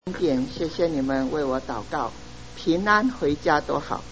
点，谢谢你们为我祷告，平安回家多好。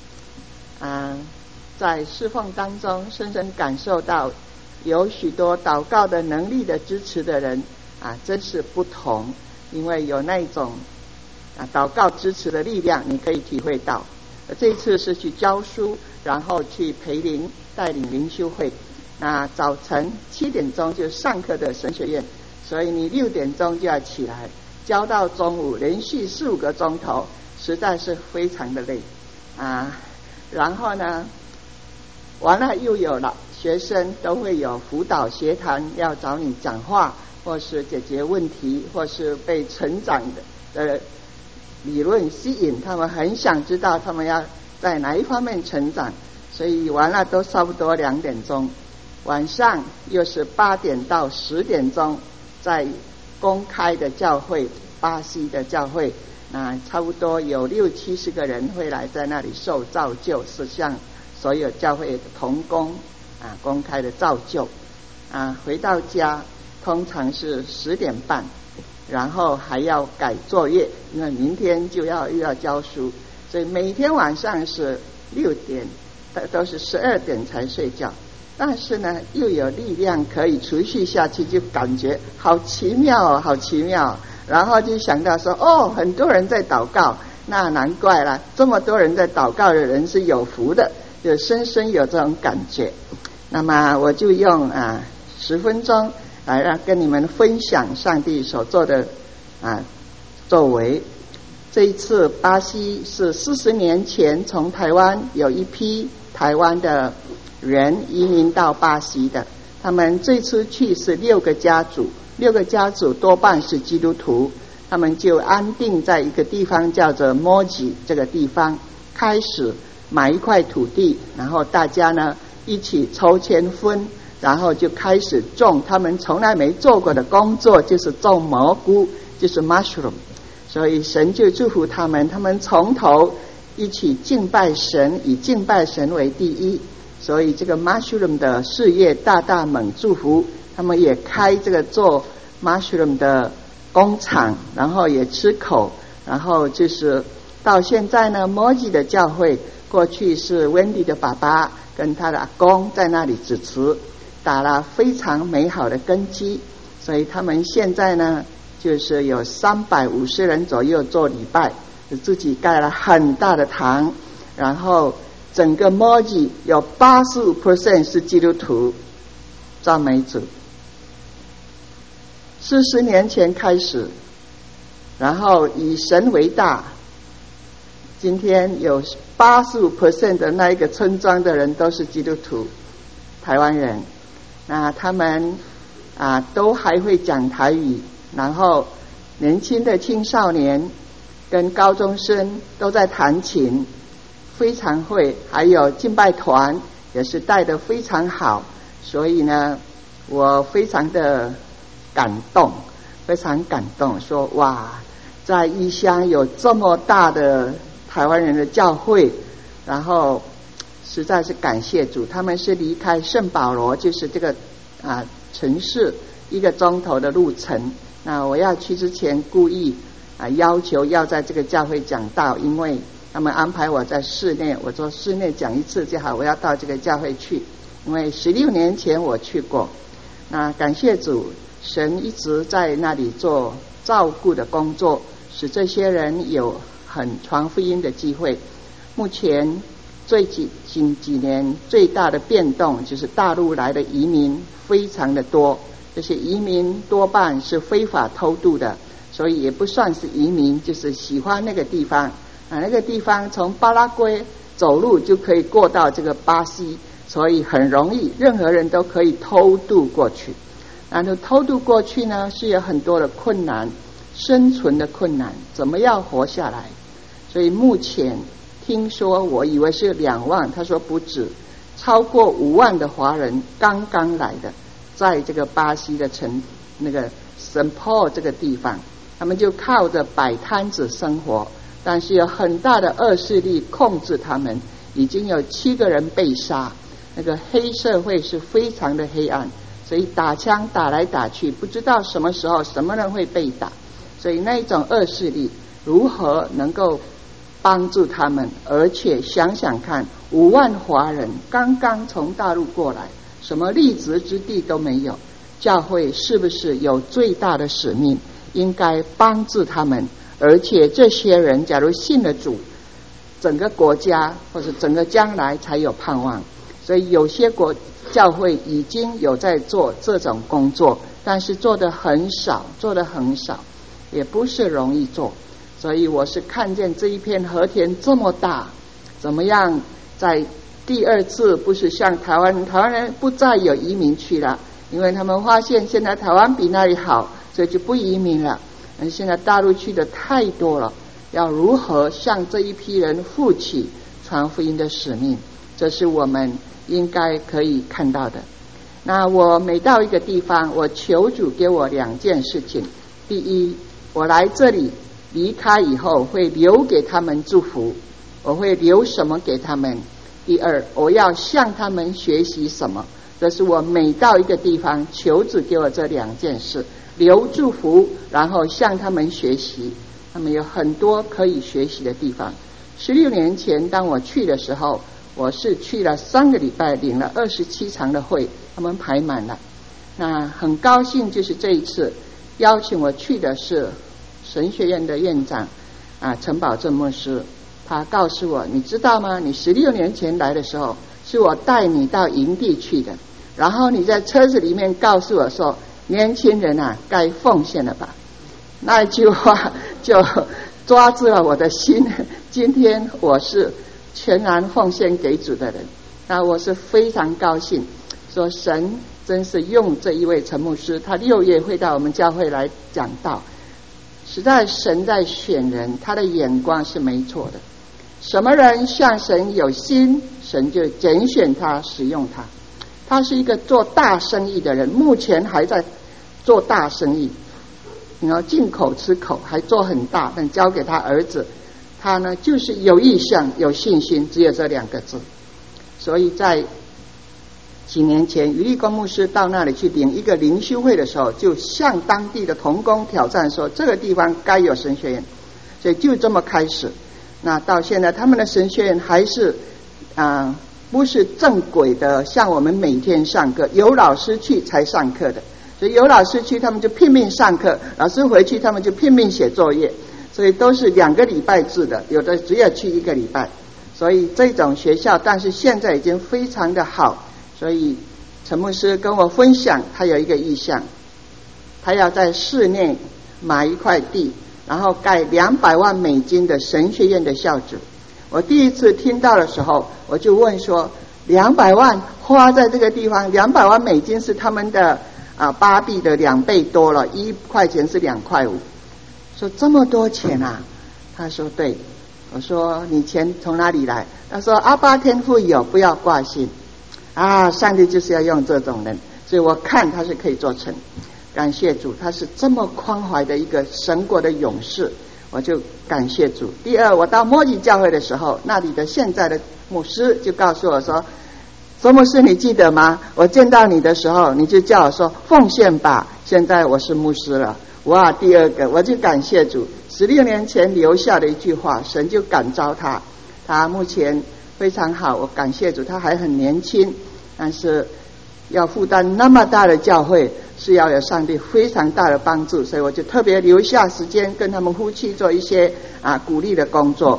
在侍奉当中深深感受到有许多祷告的能力的支持的人真是不同，因为有那种祷告支持的力量，你可以体会到。这一次是去教书，然后去培灵带领灵修会。那早晨7点钟就上课的神学院，所以你6点钟就要起来，教到中午，连续4-5个钟头，实在是非常的累然后呢，完了又有了学生都会有辅导协谈，要找你讲话，或是解决问题，或是被成长的理论吸引，他们很想知道他们要在哪一方面成长，所以完了都差不多2点钟，晚上又是8点到10点钟，在公开的教会，巴西的教会，差不多有60-70个人会来在那里受造就，是向所有教会的同工公开的造就回到家通常是10点半，然后还要改作业，因为明天又要教书，所以每天晚上是6点，都是12点才睡觉。但是呢，又有力量可以持续下去，就感觉好奇妙哦，好奇妙。然后就想到说，很多人在祷告，那难怪了，这么多人在祷告的人是有福的，就深深有这种感觉。那么我就用10分钟来跟你们分享上帝所做的作为。这一次巴西是40年前从台湾有一批台湾的人移民到巴西的，他们最初去是6个家族，6个家族多半是基督徒，他们就安定在一个地方叫做莫吉这个地方，开始买一块土地，然后大家呢一起抽签分，然后就开始种他们从来没做过的工作，就是种蘑菇，就是 mushroom。 所以神就祝福他们，他们从头一起敬拜神，以敬拜神为第一，所以这个 mushroom 的事业大大猛祝福，他们也开这个做 mushroom 的工厂，然后也吃口，然后就是到现在呢，摩吉的教会过去是 Wendy 的爸爸跟他的阿公在那里主持，打了非常美好的根基，所以他们现在呢就是有350人左右做礼拜，自己盖了很大的堂，然后整个摩吉有 85% 是基督徒，赞美主。40年前开始，然后以神为大，今天有 85% 的那一个村庄的人都是基督徒，台湾人。那他们都还会讲台语，然后年轻的青少年跟高中生都在弹琴，非常会，还有敬拜团也是带得非常好，所以呢我非常的感动，非常感动，说哇，在异乡有这么大的台湾人的教会，然后实在是感谢主。他们是离开圣保罗，就是这个城市1个钟头的路程。那我要去之前故意要求要在这个教会讲道，因为他们安排我在室内，我说室内讲1次就好，我要到这个教会去，因为16年前我去过。那感谢主，神一直在那里做照顾的工作，使这些人有很传福音的机会。目前最近几年最大的变动就是大陆来的移民非常的多，这些移民多半是非法偷渡的，所以也不算是移民，就是喜欢那个地方那个地方从巴拉圭走路就可以过到这个巴西，所以很容易，任何人都可以偷渡过去。然后偷渡过去呢是有很多的困难，生存的困难，怎么样活下来。所以目前听说，我以为是2万，他说不止，超过5万的华人刚刚来的，在这个巴西的那个圣保这个地方，他们就靠着摆摊子生活，但是有很大的恶势力控制他们，已经有7个人被杀，那个黑社会是非常的黑暗，所以打枪打来打去，不知道什么时候什么人会被打， 所以那一种恶势力如何能够帮助他们？而且想想看，5万华人刚刚从大陆过来，什么立足之地都没有，教会是不是有最大的使命，应该帮助他们？而且这些人假如信了主，整个国家或者整个将来才有盼望。所以有些教会已经有在做这种工作，但是做得很少，也不是容易做。所以我是看见这一片和田这么大，怎么样在第二次不是像台湾人不再有移民去了，因为他们发现现在台湾比那里好，所以就不移民了。现在大陆去的太多了，要如何向这一批人负起传福音的使命，这是我们应该可以看到的。那我每到一个地方，我求主给我2件事情。第一，我来这里离开以后会留给他们祝福，我会留什么给他们？第二，我要向他们学习什么？这是我每到一个地方求主给我这2件事，留祝福，然后向他们学习。他们有很多可以学习的地方。16年前当我去的时候，我是去了3个礼拜，领了27场的会，他们排满了。那很高兴，就是这一次邀请我去的是神学院的院长陈宝正牧师。他告诉我，你知道吗？你16年前来的时候，是我带你到营地去的，然后你在车子里面告诉我说，年轻人该奉献了吧。那一句话就抓住了我的心。今天我是全然奉献给主的人，那我是非常高兴，说神真是用这一位陈牧师，他6月会到我们教会来讲道。实在神在选人，他的眼光是没错的。什么人向神有心，神就拣选他，使用他。他是一个做大生意的人，目前还在做大生意，然后进口吃口，还做很大，但交给他儿子。他呢就是有意向有信心，只有这2个字。所以在几年前余立光牧师到那里去领一个灵修会的时候，就向当地的同工挑战说，这个地方该有神学院。所以就这么开始。那到现在他们的神学院还是不是正轨的，像我们每天上课有老师去才上课的。所以有老师去他们就拼命上课，老师回去他们就拼命写作业，所以都是2个礼拜制的，有的只有去1个礼拜。所以这种学校，但是现在已经非常的好。所以陈牧师跟我分享，他有一个意向，他要在市内买一块地，然后盖200万美金的神学院的校址。我第一次听到的时候，我就问说，200万花在这个地方，200万美金是他们的8币的2倍多了，1块钱是2块5。说这么多钱啊？他说对。我说你钱从哪里来？他说阿爸天父有，不要挂心。上帝就是要用这种人，所以我看他是可以做成。感谢主，他是这么宽怀的一个神国的勇士，我就感谢主。第二，我到摩吉教会的时候，那里的现在的牧师就告诉我说，周牧师你记得吗？我见到你的时候，你就叫我说奉献吧，现在我是牧师了。哇，第二个我就感谢主，16年前留下的一句话，神就感召他，他目前非常好，我感谢主，他还很年轻，但是要负担那么大的教会，是要有上帝非常大的帮助，所以我就特别留下时间跟他们夫妻做一些鼓励的工作。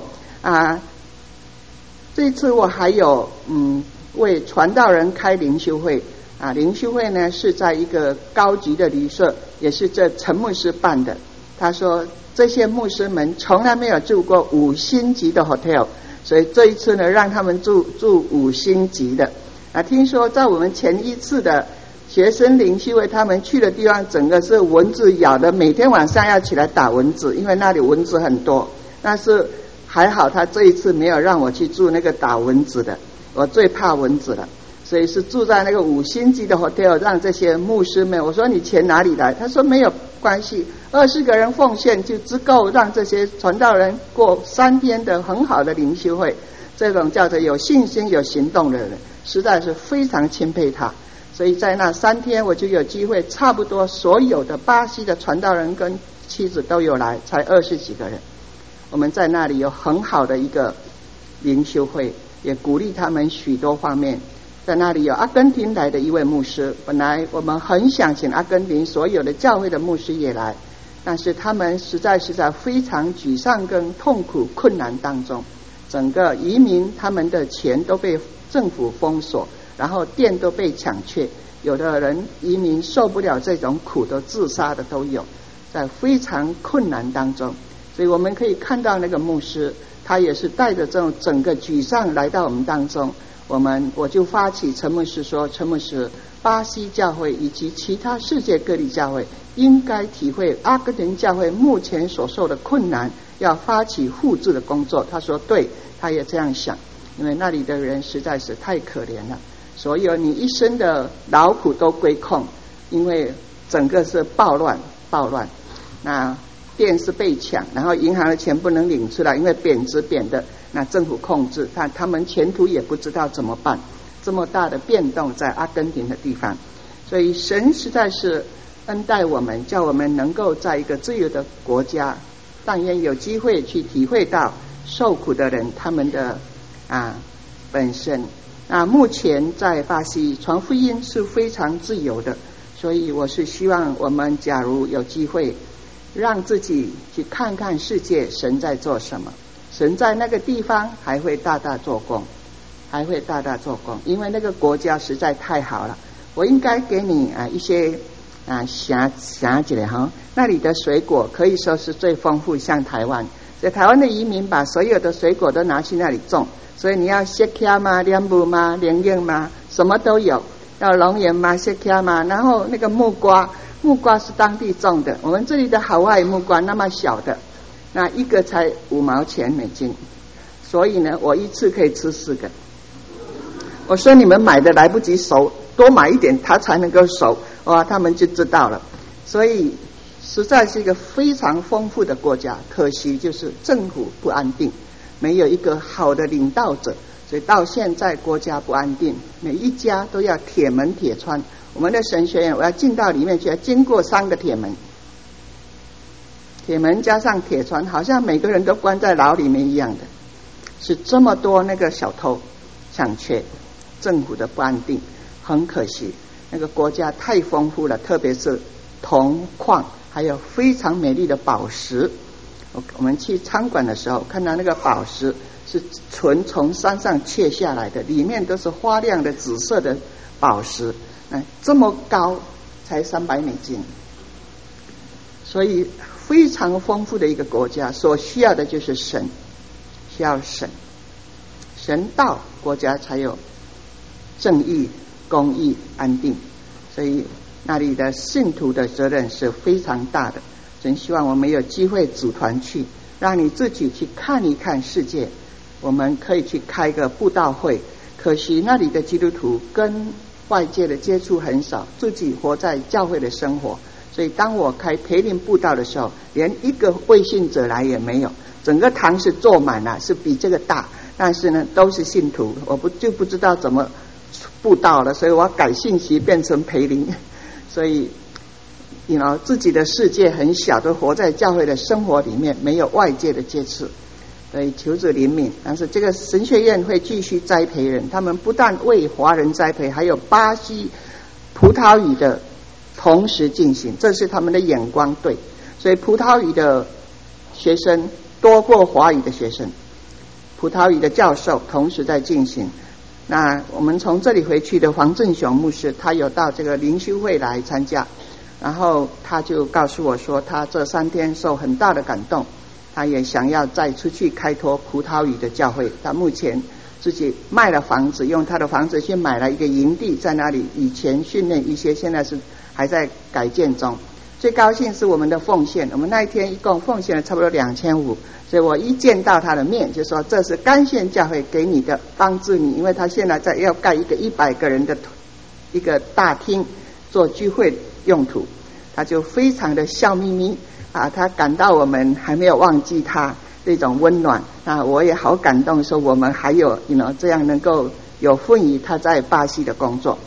这次我还有为传道人开灵修会。灵修会呢是在一个高级的旅社，也是这陈牧师办的。他说这些牧师们从来没有住过5星级的 hotel， 所以这一次呢让他们住5星级的。听说在我们前一次的学生灵修会，他们去的地方整个是蚊子咬的，每天晚上要起来打蚊子，因为那里蚊子很多。但是还好他这一次没有让我去住那个打蚊子的，我最怕蚊子了，所以是住在那个5星级的 hotel， 让这些牧师们，我说你钱哪里来？他说没有关系，20个人奉献就足够让这些传道人过3天的很好的灵修会。这种叫做有信心有行动的人，实在是非常钦佩他。 所以在那3天我就有机会，差不多所有的巴西的传道人跟妻子都有来，才20几个人。我们在那里有很好的一个灵修会，也鼓励他们许多方面。在那里有阿根廷来的一位牧师，本来我们很想请阿根廷所有的教会的牧师也来，但是他们实在非常沮丧跟痛苦困难当中。整个移民他们的钱都被政府封锁，然后店都被抢去，有的人移民受不了这种苦都自杀的都有，在非常困难当中。所以我们可以看到那个牧师，他也是带着这种整个沮丧来到我们当中。我就发起陈牧师说，陈牧师，巴西教会以及其他世界各地教会应该体会阿根廷教会目前所受的困难，要发起互助的工作。他说对，他也这样想，因为那里的人实在是太可怜了，所有你一生的劳苦都归空，因为整个是暴乱。那店是被抢，然后银行的钱不能领出来，因为贬值贬的，那政府控制，他们前途也不知道怎么办。这么大的变动在阿根廷的地方，所以神实在是恩待我们，叫我们能够在一个自由的国家，但愿有机会去体会到受苦的人他们的本身。那目前在巴西传福音是非常自由的，所以我是希望我们假如有机会让自己去看看世界神在做什么，神在那个地方还会大大做工，因为那个国家实在太好了。我应该给你一些想起来哈，那里的水果可以说是最丰富，像台湾，所以台湾的移民把所有的水果都拿去那里种，所以你要雪茄吗、莲雾吗、莲叶吗，什么都有，要龙眼吗、雪茄吗，然后那个木瓜是当地种的，我们这里的海外木瓜那么小的，那一个才5毛钱美金，所以呢我一次可以吃4个。我说你们买的来不及熟，多买一点它才能够熟，哇，他们就知道了。所以实在是一个非常丰富的国家，可惜就是政府不安定，没有一个好的领导者，所以到现在国家不安定，每一家都要铁门铁窗。我们的神学院我要进到里面去，要经过3个铁门加上铁窗，好像每个人都关在牢里面一样的，是这么多那个小偷抢劫，政府的不安定，很可惜那个国家太丰富了，特别是铜矿，还有非常美丽的宝石。我们去参观的时候看到那个宝石是纯从山上切下来的，里面都是花亮的紫色的宝石，这么高才300美金，所以非常丰富的一个国家，所需要的就是神，需要神到国家才有正义、公义、安定，所以那里的信徒的责任是非常大的。真希望我们有机会组团去，让你自己去看一看世界。我们可以去开个布道会，可惜那里的基督徒跟外界的接触很少，自己活在教会的生活，所以当我开培灵布道的时候，连一个未信者来也没有，整个堂是坐满了，是比这个大，但是呢都是信徒，我不知道怎么布道了，所以我要改信息变成培灵，所以自己的世界很小，都活在教会的生活里面，没有外界的接触，所以求主怜悯。但是这个神学院会继续栽培人，他们不但为华人栽培，还有巴西葡萄语的同时进行，这是他们的眼光对，所以葡萄语的学生多过华语的学生，葡萄语的教授同时在进行。那我们从这里回去的黄正雄牧师，他有到这个灵修会来参加，然后他就告诉我说，他这3天受很大的感动，他也想要再出去开拓葡萄语的教会。他目前自己卖了房子，用他的房子去买了一个营地，在那里以前训练一些，现在是还在改建中。最高兴是我们的奉献，我们那一天一共奉献了差不多2500，所以我一见到他的面就说，这是甘县教会给你的，帮助你，因为他现在要盖一个100个人的一个大厅做聚会用途，他就非常的笑眯眯他感到我们还没有忘记他这种温暖我也好感动，说我们还有这样能够有份于他在巴西的工作。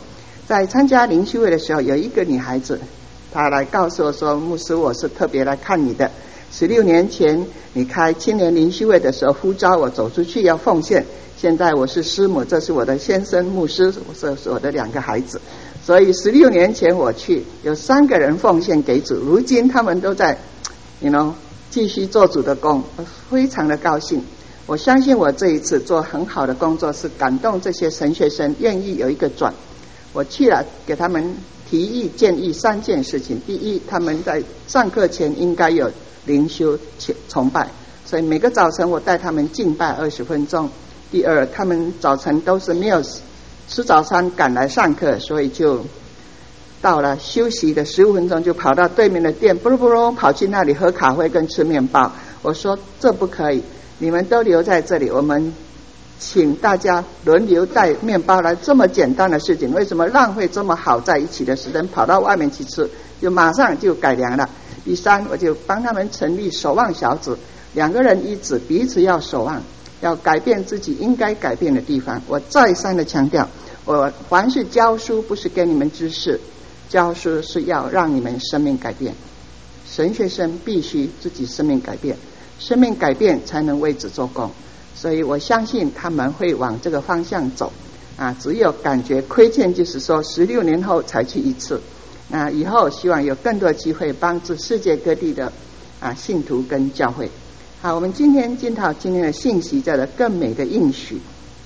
在参加灵修会的时候，有一个女孩子，她来告诉我说，牧师，我是特别来看你的。16年前你开青年灵修会的时候呼召我走出去要奉献，现在我是师母，这是我的先生牧师，这是我的2个孩子。所以16年前我去，有3个人奉献给主，如今他们都在继续做主的工，我非常的高兴。我相信我这一次做很好的工作，是感动这些神学生愿意有一个转。我去了，给他们提议建议3件事情。第一，他们在上课前应该有灵修崇拜，所以每个早晨我带他们敬拜20分钟。第二，他们早晨都是没有吃早餐赶来上课，所以就到了休息的15分钟就跑到对面的店，不噜跑去那里喝咖啡跟吃面包。我说这不可以，你们都留在这里，我们请大家轮流带面包来，这么简单的事情，为什么浪费这么好在一起的时间跑到外面去吃？就马上就改良了。第三，我就帮他们成立守望小组，2个人1组，彼此要守望，要改变自己应该改变的地方。我再三的强调，我凡是教书不是给你们知识，教书是要让你们生命改变。神学生必须自己生命改变，生命改变才能为主做工。所以我相信他们会往这个方向走只有感觉亏欠，就是说16年后才去1次。那以后希望有更多机会帮助世界各地的信徒跟教会。好，我们今天进到今天的信息，叫做更美的应许。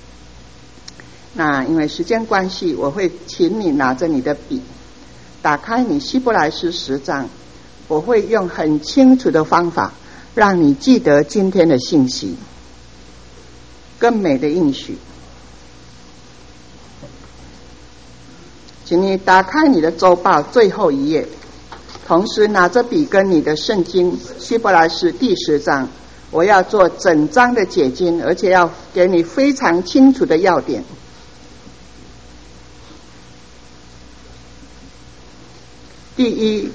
那因为时间关系，我会请你拿着你的笔，打开你希伯来书10章，我会用很清楚的方法让你记得今天的信息。更美的应许，请你打开你的周报最后1页，同时拿着笔跟你的圣经希伯来书第10章，我要做整章的解经，而且要给你非常清楚的要点。第一，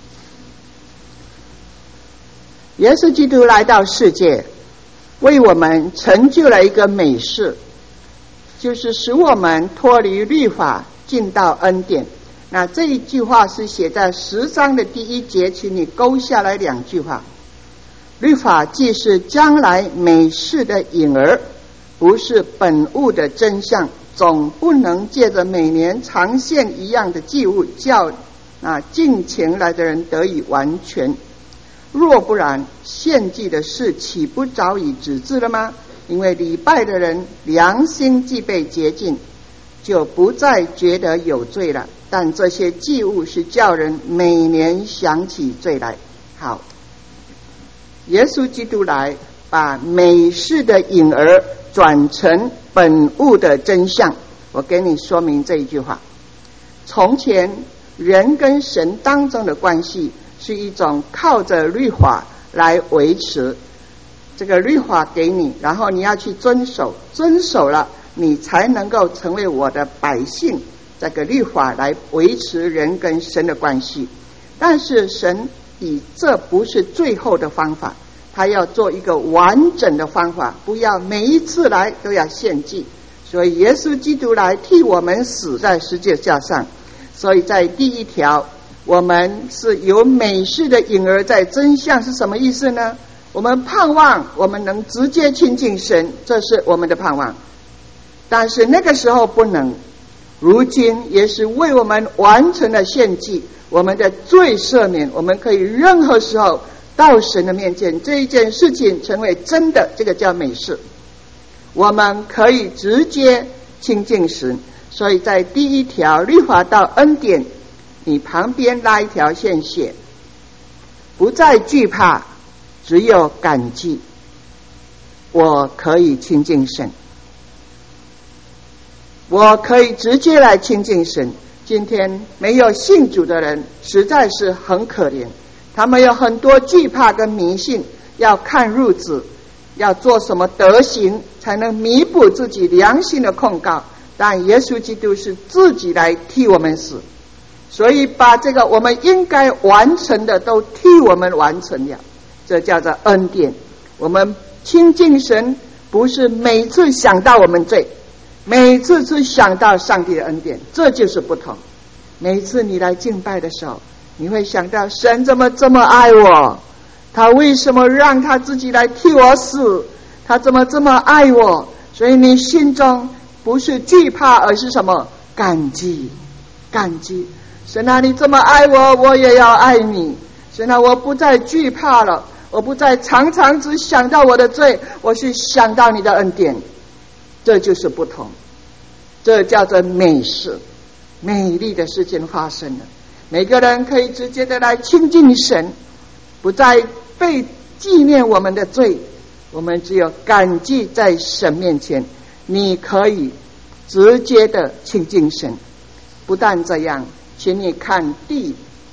耶稣基督来到世界，为我们成就了一个美事，就是使我们脱离律法进到恩典。那这一句话是写在10章的第1节，请你勾下来2句话。律法既是将来美事的影儿，不是本物的真相，总不能借着每年常献一样的祭物，叫敬虔来的人得以完全。若不然，献祭的事岂不早已止滞了吗？因为礼拜的人良心既被洁净，就不再觉得有罪了。但这些祭物是叫人每年想起罪来。好，耶稣基督来，把美事的影儿转成本物的真相。我给你说明这一句话。从前人跟神当中的关系是一种靠着律法来维持，这个律法给你，然后你要去遵守，遵守了你才能够成为我的百姓。这个律法来维持人跟神的关系，但是神以这不是最后的方法，他要做一个完整的方法，不要每一次来都要献祭。所以耶稣基督来替我们死在十字架上。所以在第1条，我们是有美事的影儿在真相，是什么意思呢？我们盼望我们能直接亲近神，这是我们的盼望。但是那个时候不能，如今也是为我们完成了献祭，我们的罪赦免，我们可以任何时候到神的面前，这一件事情成为真的，这个叫美事，我们可以直接亲近神。所以在第1条律法到恩典，你旁边拉一条线写，不再惧怕，只有感激，我可以亲近神，我可以直接来亲近神。今天没有信主的人实在是很可怜，他们有很多惧怕跟迷信，要看日子，要做什么德行才能弥补自己良心的控告。但耶稣基督是自己来替我们死，所以把这个我们应该完成的都替我们完成了，这叫做恩典。我们亲近神不是每次想到我们罪， 每次只想到上帝的恩典，这就是不同。每一次你来敬拜的时候，你会想到神怎么这么爱我，他为什么让他自己来替我死，他怎么这么爱我，所以你心中不是惧怕，而是什么？感激。感激神啊，你这么爱我，我也要爱你。神啊，我不再惧怕了，我不再常常只想到我的罪，我是想到你的恩典。这就是不同，这叫做美事，美丽的事情发生了。每个人可以直接的来亲近神，不再被纪念我们的罪，我们只有感激在神面前，你可以直接的亲近神。不但这样，请你看第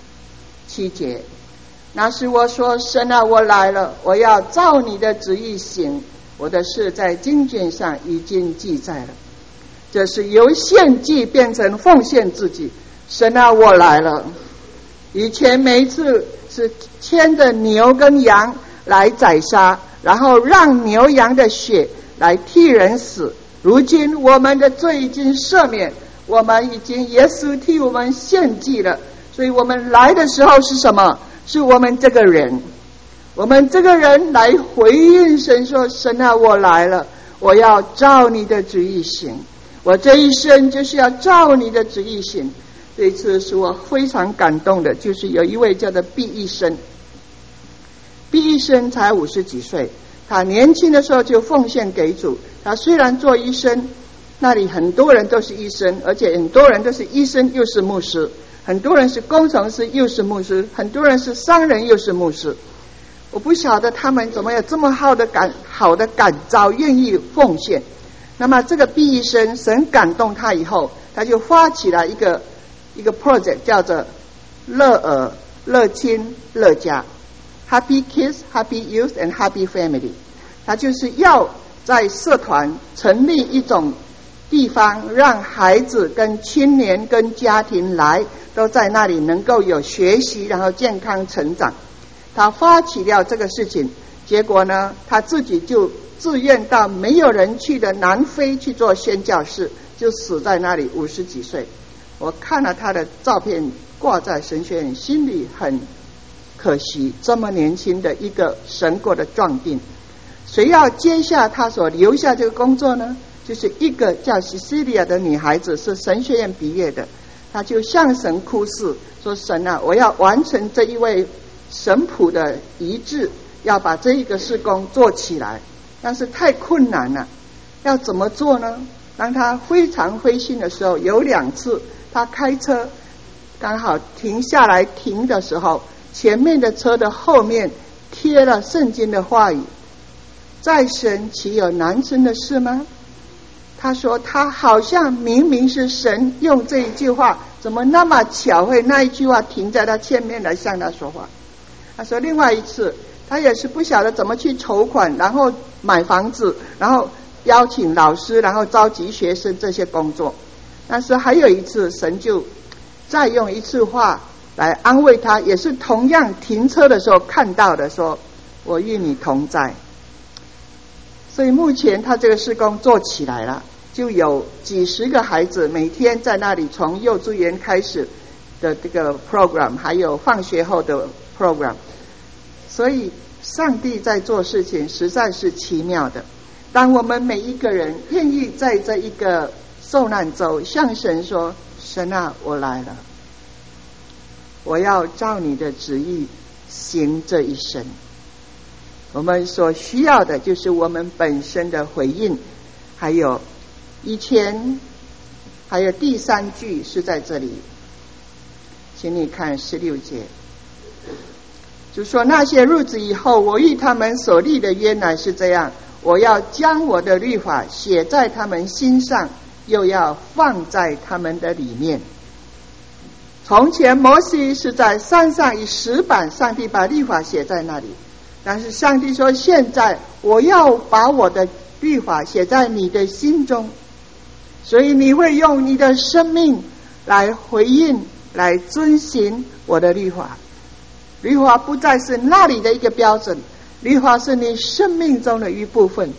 7节，那时我说，神啊，我来了，我要照你的旨意行，我的事在经卷上已经记载了。这是由献祭变成奉献自己。神啊，我来了。以前每一次是牵着牛跟羊来宰杀，然后让牛羊的血来替人死。如今我们的罪已经赦免，我们已经耶稣替我们献祭了，所以我们来的时候是什么？是我们这个人，我们这个人来回应神说，神啊，我来了，我要照你的旨意行，我这一生就是要照你的旨意行。这一次是我非常感动的，就是有一位叫做毕医生，毕医生才50几岁，他年轻的时候就奉献给主。他虽然做医生，那里很多人都是医生，而且很多人都是医生又是牧师，很多人是工程师又是牧师，很多人是商人又是牧师。我不晓得他们怎么有这么好的感召，愿意奉献。那么这个毕医生，神感动他以后，他就发起了一个 project， 叫做乐儿、乐亲、乐家 Happy Kids, Happy Youth and Happy Family。 他就是要在社团成立一种地方，让孩子跟青年跟家庭来，都在那里能够有学习，然后健康成长。他发起了这个事情，结果呢，他自己就自愿到没有人去的南非去做宣教士，就死在那里50几岁。我看了他的照片挂在神学院，心里很可惜，这么年轻的一个神国的壮丁，谁要接下他所留下这个工作呢？就是一个叫西西利亚的女孩子，是神学院毕业的。她就向神哭诉说，神啊，我要完成这一位神仆的遗志，要把这一个事工做起来，但是太困难了，要怎么做呢？当他非常灰心的时候，有2次他开车刚好停下来停的时候，前面的车的后面贴了圣经的话语，在神岂有难成的事吗？他说他好像明明是神用这一句话，怎么那么巧会那一句话停在他前面来向他说话。他说另外一次他也是不晓得怎么去筹款，然后买房子，然后邀请老师，然后召集学生这些工作。但是还有一次神就再用一次话来安慰他，也是同样停车的时候看到的，说我与你同在。所以目前他这个事工做起来了，就有几十个孩子每天在那里，从幼稚园开始的这个 program， 还有放学后的 program。 所以上帝在做事情实在是奇妙的。当我们每一个人愿意在这一个受难周向神说，神啊，我来了，我要照你的旨意行这一生。我们所需要的就是我们本身的回应。还有以前还有第3句是在这里，请你看16节，就说那些日子以后，我与他们所立的约乃是这样，我要将我的律法写在他们心上，又要放在他们的里面。从前摩西是在山上以石板，上帝把律法写在那里，但是上帝说，现在我要把我的律法写在你的心中，所以你会用你的生命来回应，来遵行我的律法。律法不再是那里的一个标准，律法是你生命中的一部分。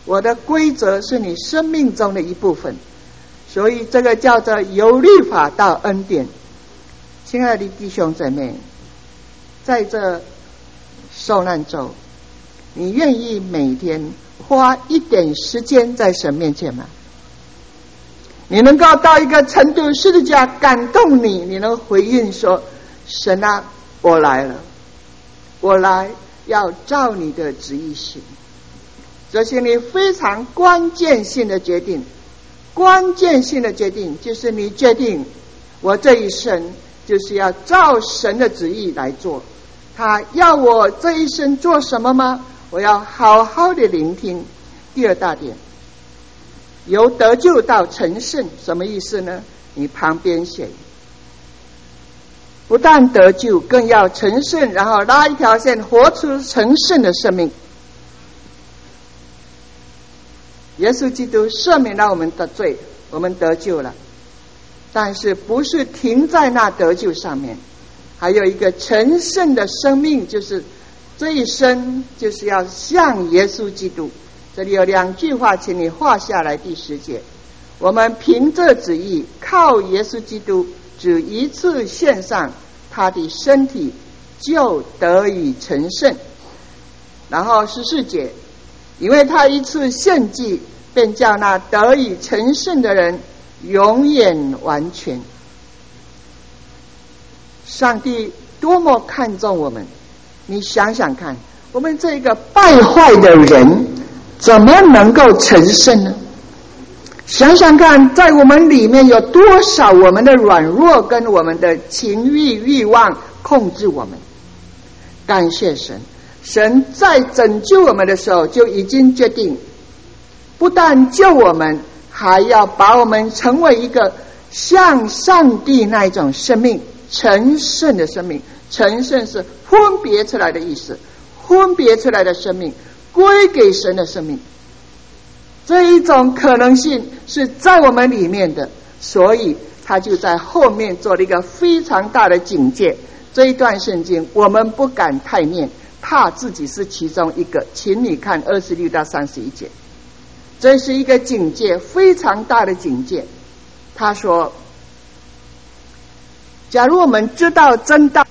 我的规则是你生命中的一部分，所以这个叫做由律法到恩典。亲爱的弟兄姊妹，在这受难周，你愿意每天花一点时间在神面前吗？你能够到一个程度，十字架感动你，你能回应说：神啊，我来了，我来要照你的旨意行。这是你非常关键性的决定，关键性的决定就是你决定，我这一生就是要照神的旨意来做。他要我这一生做什么吗？我要好好的聆听。第二大点，由得救到成圣，什么意思呢？你旁边写，不但得救，更要成圣，然后拉一条线，活出成圣的生命。耶稣基督赦免了我们的罪，我们得救了，但是不是停在那得救上面，还有一个成圣的生命，就是这一生就是要像耶稣基督。这里有2句话，请你画下来。第10节，我们凭这旨意，靠耶稣基督只一次献上他的身体，就得以成圣。然后14节，因为他一次献祭，便叫那得以成圣的人永远完全。上帝多么看重我们，你想想看，我们这个败坏的人怎么能够成圣呢？想想看，在我们里面有多少我们的软弱跟我们的情欲欲望控制我们。感谢神，神在拯救我们的时候就已经决定，不但救我们，还要把我们成为一个像上帝那一种生命，成圣的生命。成圣是分别出来的意思，分别出来的生命，归给神的生命。这一种可能性是在我们里面的，所以他就在后面做了一个非常大的警戒。这一段圣经我们不敢太念，怕自己是其中一个，请你看26到31节，这是一个警戒，非常大的警戒。他说，假如我们知道真道，